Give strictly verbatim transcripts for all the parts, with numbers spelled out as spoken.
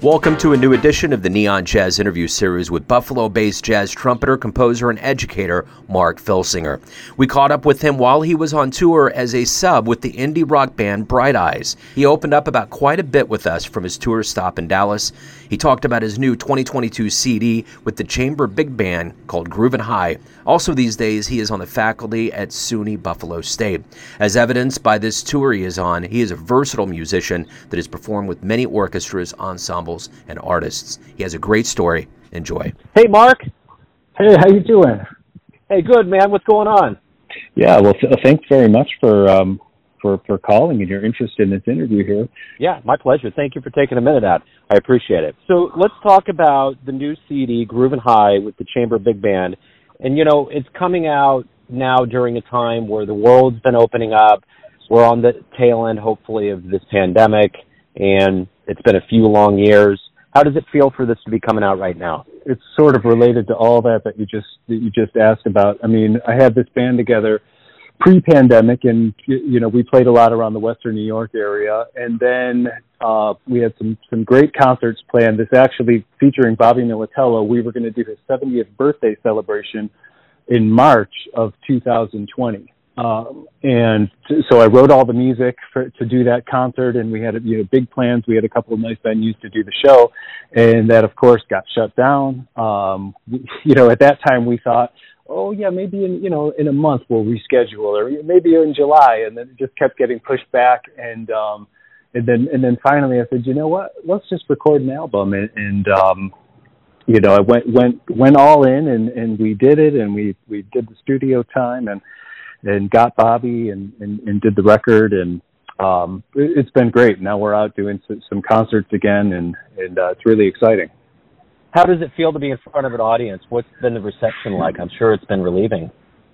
Welcome to a new edition of the Neon Jazz interview series with Buffalo-based jazz trumpeter, composer, and educator Mark Filsinger. We caught up with him while he was on tour as a sub with the indie rock band Bright Eyes. He opened up about quite a bit with us from his tour stop in Dallas. He talked about his new twenty twenty-two C D with the chamber big band called Groovin' High. Also these days, he is on the faculty at SUNY Buffalo State. As evidenced by this tour he is on, he is a versatile musician that has performed with many orchestras, ensembles, and artists. He has a great story. Enjoy. Hey, Mark. Hey, how you doing? Hey, good, man. What's going on? Yeah, well, th- thanks very much for um, for for calling and your interest in this interview here. Yeah, my pleasure. Thank you for taking a minute out. I appreciate it. So let's talk about the new C D, Groovin' High, with the Chamber Big Band. And, you know, it's coming out now during a time where the world's been opening up. We're on the tail end, hopefully, of this pandemic, and it's been a few long years. How does it feel for this to be coming out right now? It's sort of related to all that that you just that you just asked about. I mean, I had this band together pre-pandemic, and you know, we played a lot around the Western New York area, and then uh, we had some some great concerts planned. This actually featuring Bobby Militello. We were going to do his seventieth birthday celebration in March of two thousand twenty. Um, and so I wrote all the music for, to do that concert, and we had, you know, big plans. We had a couple of nice venues to do the show, and that, of course, got shut down. Um, you know, at that time we thought, oh yeah, maybe in, you know, in a month we'll reschedule, or maybe in July, and then it just kept getting pushed back. And, um, and then, and then finally I said, you know what, let's just record an album. And, and, um, you know, I went, went, went all in, and, and we did it, and we, we did the studio time, and, and got Bobby and, and, and did the record, and um, it, it's been great. Now we're out doing some, some concerts again, and, and uh, it's really exciting. How does it feel to be in front of an audience? What's been the reception like? I'm sure it's been relieving.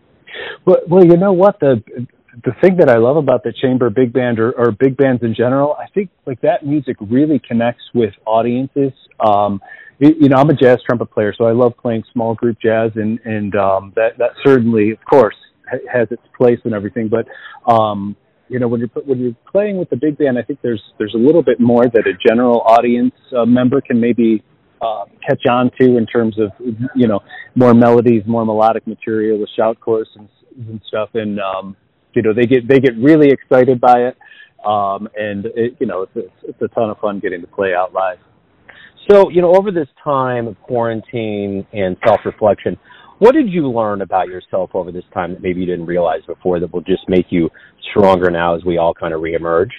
Well, well, you know what? The the thing that I love about the chamber big band, or, or big bands in general, I think like that music really connects with audiences. Um, it, you know, I'm a jazz trumpet player, so I love playing small group jazz, and, and um, that, that certainly, of course, has its place and everything, but um, you know, when you're when you're playing with the big band, I think there's there's a little bit more that a general audience uh, member can maybe uh, catch on to in terms of, you know, more melodies, more melodic material, the shout chorus and, and stuff, and um, you know, they get they get really excited by it, um, and it, you know, it's, it's it's a ton of fun getting to play out live. So, you know, over this time of quarantine and self-reflection, what did you learn about yourself over this time that maybe you didn't realize before that will just make you stronger now as we all kind of reemerge?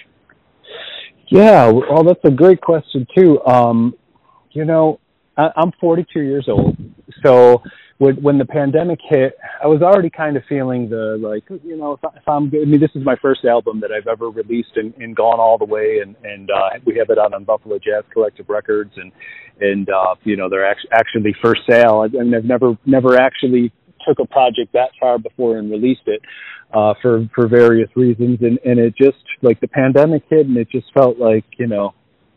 Yeah, well, that's a great question, too. Um, you know, I, I'm forty-two years old, so when, when the pandemic hit, I was already kind of feeling the, like, you know, if, I, if I'm good, I mean, this is my first album that I've ever released and, and gone all the way, and, and uh, we have it out on Buffalo Jazz Collective Records, and, and uh, you know, they're act- actually for sale. I, and I've never, never actually took a project that far before and released it uh, for, for various reasons, and, and it just, like, the pandemic hit, and it just felt like, you know,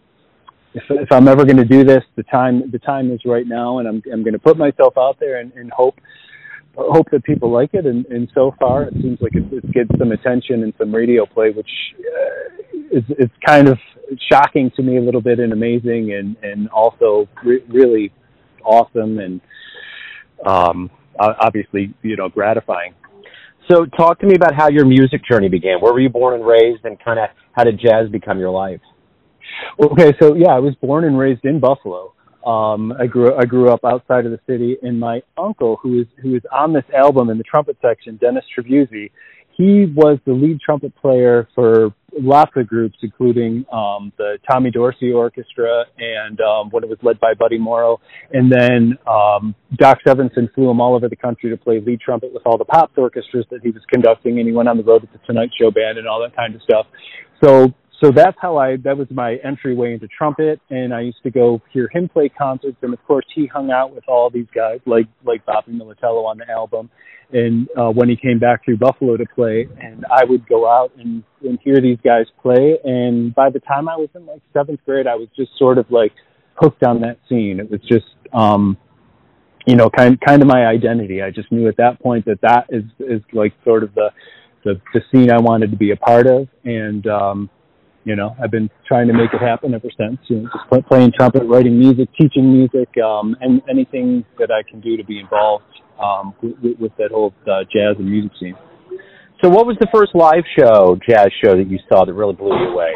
If, if I'm ever going to do this, the time the time is right now, and I'm I'm going to put myself out there and, and hope hope that people like it. And, and so far, it seems like it's, it's getting some attention and some radio play, which uh, is it's kind of shocking to me a little bit, and amazing, and and also re- really awesome, and um, obviously, you know, gratifying. So, talk to me about how your music journey began. Where were you born and raised, and kind of how did jazz become your life? Okay, so yeah, I was born and raised in Buffalo. Um, I grew I grew up outside of the city, and my uncle, who is who is on this album in the trumpet section, Dennis Tribuzzi, he was the lead trumpet player for lots of groups, including um, the Tommy Dorsey Orchestra, and um, when it was led by Buddy Morrow, and then um, Doc Severinsen flew him all over the country to play lead trumpet with all the Pops orchestras that he was conducting, and he went on the road with the Tonight Show Band and all that kind of stuff. So. So that's how I, that was my entryway into trumpet, and I used to go hear him play concerts, and of course he hung out with all these guys, like, like Bobby Militello on the album, and uh, when he came back through Buffalo to play, and I would go out and, and hear these guys play, and by the time I was in like seventh grade, I was just sort of like hooked on that scene. It was just, um, you know, kind, kind of my identity. I just knew at that point that that is, is like sort of the, the, the scene I wanted to be a part of, and, um, you know, I've been trying to make it happen ever since. You know, just play, playing trumpet, writing music, teaching music, um, and anything that I can do to be involved um, with, with that whole uh, jazz and music scene. So what was the first live show, jazz show, that you saw that really blew you away?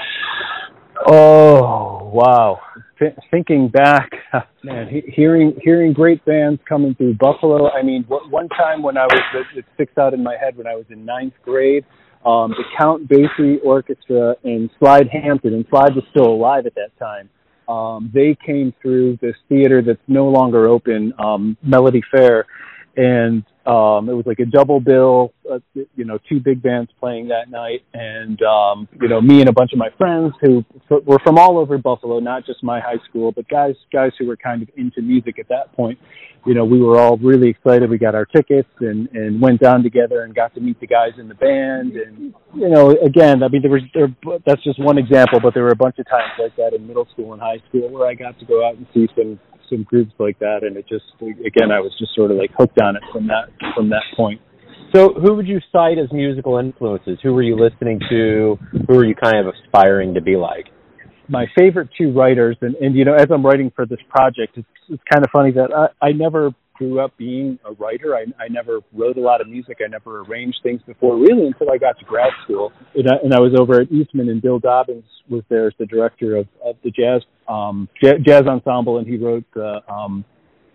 Oh, wow. Th- thinking back, man, he- hearing hearing great bands coming through Buffalo. I mean, w- one time when I was, it, it sticks out in my head, when I was in ninth grade, um, the Count Basie Orchestra and Slide Hampton, and Slide was still alive at that time. Um, they came through this theater that's no longer open, um, Melody Fair, and um, it was like a double bill, uh, you know, two big bands playing that night. And, um, you know, me and a bunch of my friends who f- were from all over Buffalo, not just my high school, but guys, guys who were kind of into music at that point. You know, we were all really excited. We got our tickets and, and went down together and got to meet the guys in the band. And, you know, again, I mean, there was, there, that's just one example, but there were a bunch of times like that in middle school and high school where I got to go out and see some, some groups like that, and it just, again, I was just sort of like hooked on it from that from that point. So who would you cite as musical influences? Who were you listening to? Who were you kind of aspiring to be like? My favorite two writers, and, and you know, as I'm writing for this project, it's, it's kind of funny that I, I never grew up being a writer. I, I never wrote a lot of music. I never arranged things before, really, until I got to grad school. And I, and I was over at Eastman, and Bill Dobbins was there as the director of, of the jazz um, jazz ensemble, and he wrote, uh, um,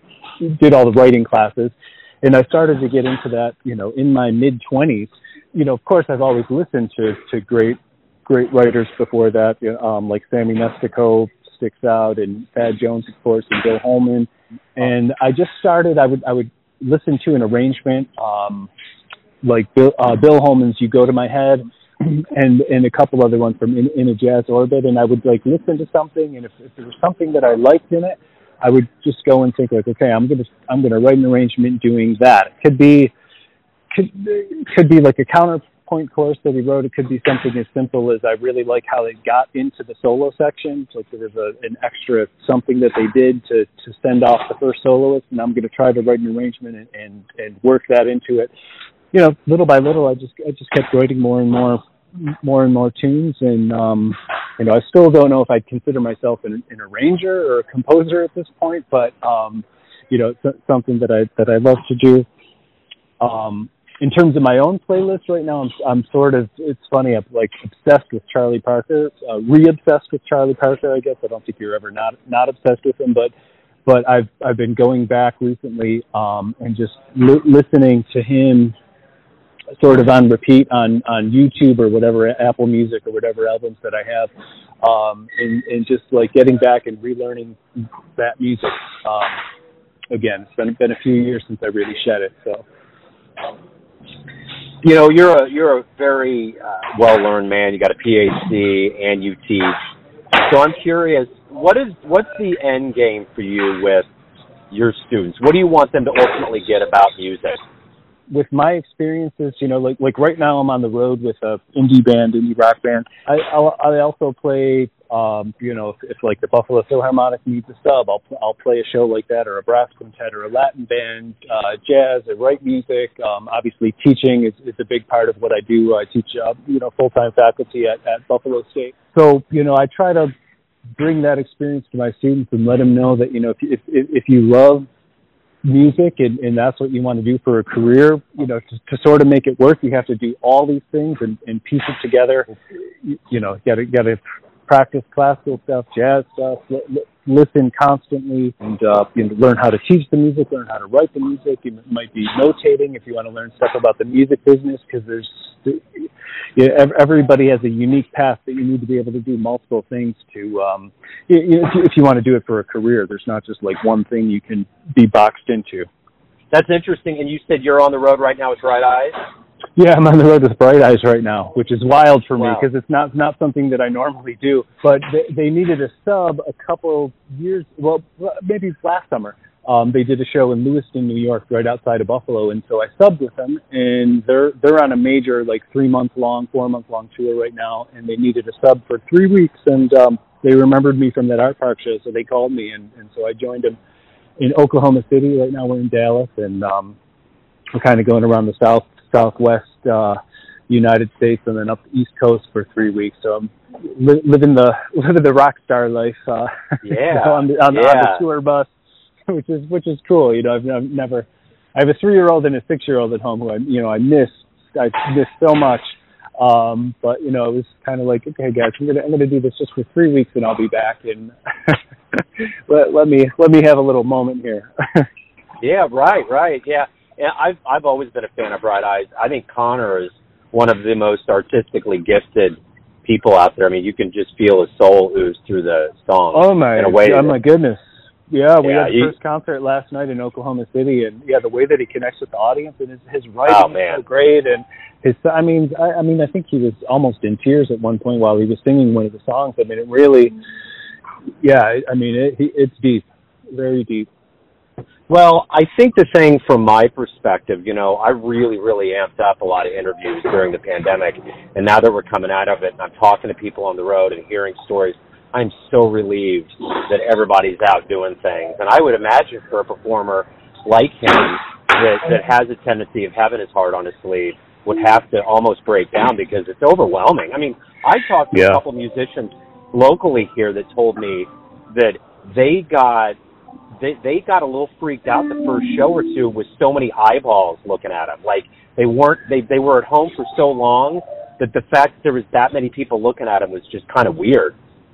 did all the writing classes. And I started to get into that, you know, in my mid twenties. You know, of course, I've always listened to to great great writers before that, you know, um, like Sammy Nestico sticks out, and Thad Jones, of course, and Bill Holman. And I just started, I would I would listen to an arrangement, um, like Bill, uh, Bill Holman's You Go to My Head, and, and a couple other ones from In, in a Jazz Orbit, and I would, like, listen to something, and if, if there was something that I liked in it, I would just go and think, like, okay, I'm gonna I'm gonna write an arrangement doing that. It could be could could be like a counterpoint chorus that he wrote. It could be something as simple as I really like how they got into the solo section. So there was a, an extra something that they did to, to send off the first soloist, and I'm going to try to write an arrangement and, and, and work that into it. You know, little by little, I just I just kept writing more and more more and more tunes, and um, you know, I still don't know if I'd consider myself an, an arranger or a composer at this point, but um, you know, it's something that I that I love to do. Um, in terms of my own playlist right now, I'm I'm sort of, it's funny, I'm like obsessed with Charlie Parker, uh, re-obsessed with Charlie Parker, I guess. I don't think you're ever not not obsessed with him, but but I've I've been going back recently um, and just li- listening to him sort of on repeat on, on YouTube or whatever, Apple Music or whatever albums that I have, um, and, and just like getting back and relearning that music. Um, again, it's been, been a few years since I really shed it. So, you know, you're a you're a very uh, well-learned man. You got a P H D and you teach. So I'm curious, what is what's the end game for you with your students? What do you want them to ultimately get about music? With my experiences, you know, like like right now I'm on the road with a indie band, indie rock band. I I'll, I also play, um, you know, if, if like the Buffalo Philharmonic needs a sub, I'll I'll play a show like that, or a brass quintet, or a Latin band, uh, jazz, I write music. Um, obviously, teaching is, is a big part of what I do. I teach, uh, you know, full time faculty at, at Buffalo State. So, you know, I try to bring that experience to my students and let them know that, you know, if if if you love music and, and that's what you want to do for a career, you know, to, to sort of make it work, you have to do all these things and, and piece it together. You, you know, got to got to practice classical stuff, jazz stuff, li- li- listen constantly, and uh, you know, learn how to teach the music, learn how to write the music. You might be notating if you want to learn stuff about the music business, because there's, you know, everybody has a unique path that you need to be able to do multiple things to, um, you know, if, you, if you want to do it for a career. There's not just like one thing you can be boxed into. That's interesting. And you said you're on the road right now with Bright Eyes? Yeah, I'm on the road with Bright Eyes right now, which is wild for me Wow. because it's not not something that I normally do. But they, they needed a sub a couple years, well, maybe last summer. Um, they did a show in Lewiston, New York, right outside of Buffalo, and so I subbed with them. And they're they're on a major, like three month long, four month long tour right now, and they needed a sub for three weeks. And um, they remembered me from that Art Park show, so they called me, and, and so I joined them in Oklahoma City. Right now we're in Dallas, and um, we're kind of going around the south. Southwest uh, United States and then up the East Coast for three weeks. So I'm li- living the living the rock star life. Uh, yeah, you know, on, the, on, yeah. the, on the tour bus, which is which is cool. You know, I've, I've never. I have a three-year-old and a six-year-old at home who I you know I miss I miss so much. Um, but you know, it was kind of like, okay, guys, I'm gonna I'm gonna do this just for three weeks and I'll be back, and let let me let me have a little moment here. Yeah, right, right, yeah. And I've I've always been a fan of Bright Eyes. I think Connor is one of the most artistically gifted people out there. I mean, you can just feel his soul ooze through the song. Oh my, in a way oh that, my goodness. Yeah, we yeah, had the he, first concert last night in Oklahoma City, and yeah, the way that he connects with the audience and his his writing oh, man. is so great, and his I mean I, I mean I think he was almost in tears at one point while he was singing one of the songs. I mean, it really, yeah, I mean it, it's deep, very deep. Well, I think the thing from my perspective, you know, I really, really amped up a lot of interviews during the pandemic, and now that we're coming out of it, and I'm talking to people on the road and hearing stories, I'm so relieved that everybody's out doing things. And I would imagine for a performer like him that, that has a tendency of having his heart on his sleeve would have to almost break down because it's overwhelming. I mean, I talked to yeah. a couple musicians locally here that told me that they got they they got a little freaked out the first show or two with so many eyeballs looking at them. Like they weren't they they were at home for so long that the fact that there was that many people looking at them was just kind of weird.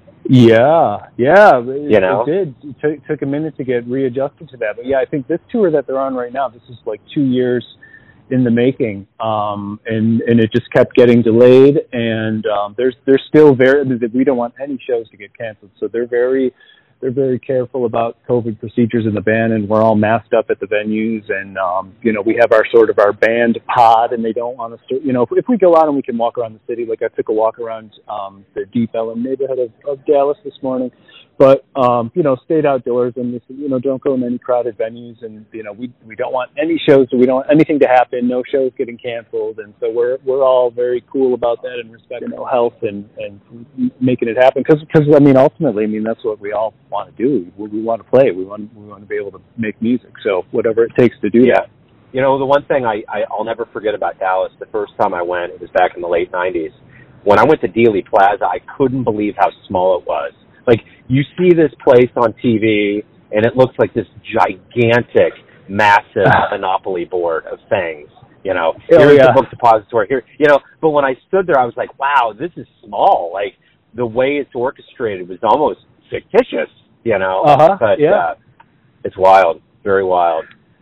Yeah, yeah, it, you know? it did. It took, took a minute to get readjusted to that. But yeah, I think this tour that they're on right now, this is like two years in the making, um, and and it just kept getting delayed. And um, there's there's still very we don't want any shows to get canceled, so they're very they're very careful about COVID procedures in the band, and we're all masked up at the venues, and um, you know, we have our sort of our band pod, and they don't want us to, you know, if, if we go out and we can walk around the city, like I took a walk around um, the Deep Ellum neighborhood of, of Dallas this morning, but um, you know, stayed outdoors and just, you know, don't go in any crowded venues, and you know, we we don't want any shows, we don't want anything to happen, no shows getting canceled, and so we're we're all very cool about that and respecting, you know, health and and making it happen, because because I mean, ultimately, I mean, that's what we all want to do. We, we want to play. We want we want to be able to make music. So whatever it takes to do yeah. that. You know, the one thing I, I I'll never forget about Dallas. The first time I went, it was back in the late nineties. When I went to Dealey Plaza, I couldn't believe how small it was. Like, you see this place on T V, and it looks like this gigantic, massive Monopoly board of things. You know, oh, here's yeah. the book depository here. You know, but when I stood there, I was like, wow, this is small. Like, the way it's orchestrated was almost fictitious. You know, uh-huh. but yeah. uh, it's wild, very wild.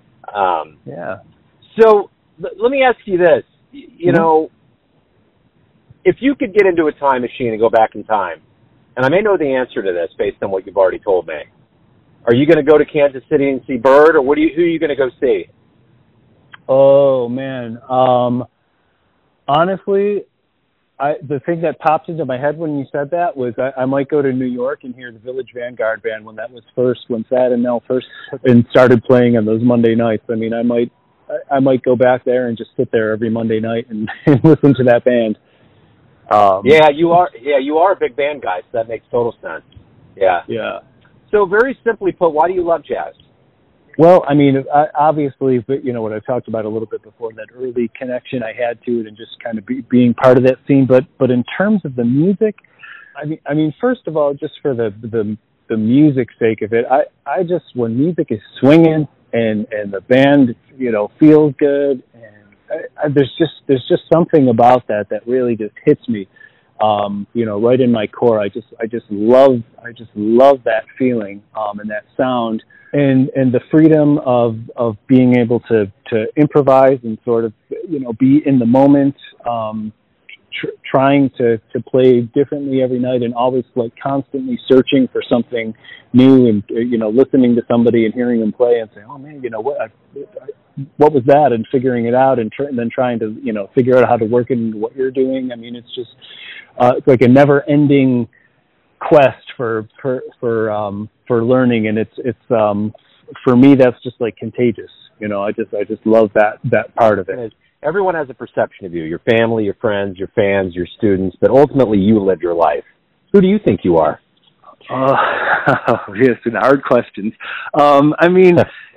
Um, yeah. So l- let me ask you this. Y- you mm-hmm. know, if you could get into a time machine and go back in time, and I may know the answer to this based on what you've already told me, are you going to go to Kansas City and see Bird, or what do you, who are you going to go see? Oh man, um, honestly, I, the thing that popped into my head when you said that was I, I might go to New York and hear the Village Vanguard Band when that was first, when Thad and Nell first and started playing on those Monday nights. I mean, I might, I, I might go back there and just sit there every Monday night and, and listen to that band. Um, yeah, you are. Yeah, you are a big band guy, so that makes total sense. Yeah. Yeah. So very simply put, why do you love jazz? Well, I mean, I, obviously, but you know what I talked about a little bit before, that early connection I had to it, and just kind of be, being part of that scene. But but in terms of the music, I mean, I mean, first of all, just for the the the music sake of it, I I just when music is swinging and and the band, you know, feels good, and I, I, there's just there's just something about that that really just hits me. Um, you know, right in my core. I just, I just love, I just love that feeling, um, and that sound, and, and the freedom of, of being able to, to improvise and sort of, you know, be in the moment, um, tr- trying to, to play differently every night, and always like constantly searching for something new, and, you know, listening to somebody and hearing them play and saying, oh man, you know what, I, I, what was that? And figuring it out, and, tr- and then trying to, you know, figure out how to work it into what you're doing. I mean, it's just, Uh, it's like a never-ending quest for for for um, for learning, and it's it's um, for me that's just like contagious. You know, I just I just love that that part of it. Everyone has a perception of you: your family, your friends, your fans, your students. But ultimately, you live your life. Who do you think you are? Uh, yes, and hard questions. Um, I mean,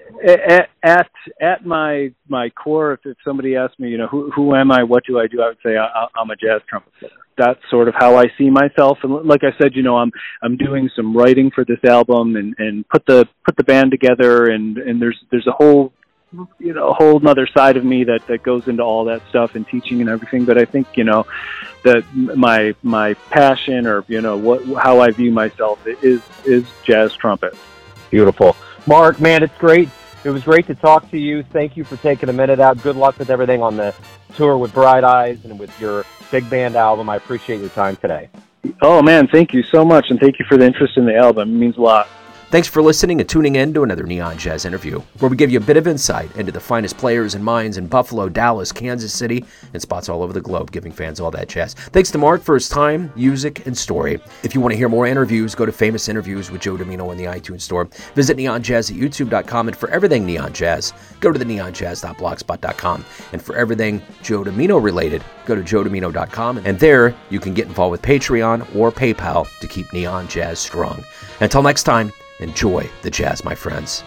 at at, at my my core, if, if somebody asked me, you know, who who am I, what do I do, I would say I, I'm a jazz trumpet player. That's sort of how I see myself. And like I said, you know, I'm I'm doing some writing for this album and, and put the put the band together, and, and there's there's a whole you know a whole other side of me that, that goes into all that stuff and teaching and everything. But I think you know that my my passion, or you know what how I view myself is is jazz trumpet. Beautiful. Mark, man, it's great. It was great to talk to you. Thank you for taking a minute out. Good luck with everything on the tour with Bright Eyes and with your big band album. I appreciate your time today. Oh, man, thank you so much, and thank you for the interest in the album. It means a lot. Thanks for listening and tuning in to another Neon Jazz interview, where we give you a bit of insight into the finest players and minds in Buffalo, Dallas, Kansas City, and spots all over the globe, giving fans all that jazz. Thanks to Mark for his time, music, and story. If you want to hear more interviews, go to Famous Interviews with Joe Domino in the iTunes Store. Visit neon jazz at youtube dot com, and for everything Neon Jazz, go to the neon jazz dot blogspot dot com. And for everything Joe Domino related, go to joe domino dot com, and there you can get involved with Patreon or PayPal to keep Neon Jazz strong. Until next time, enjoy the jazz, my friends.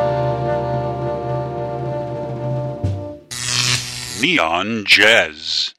Neon Jazz.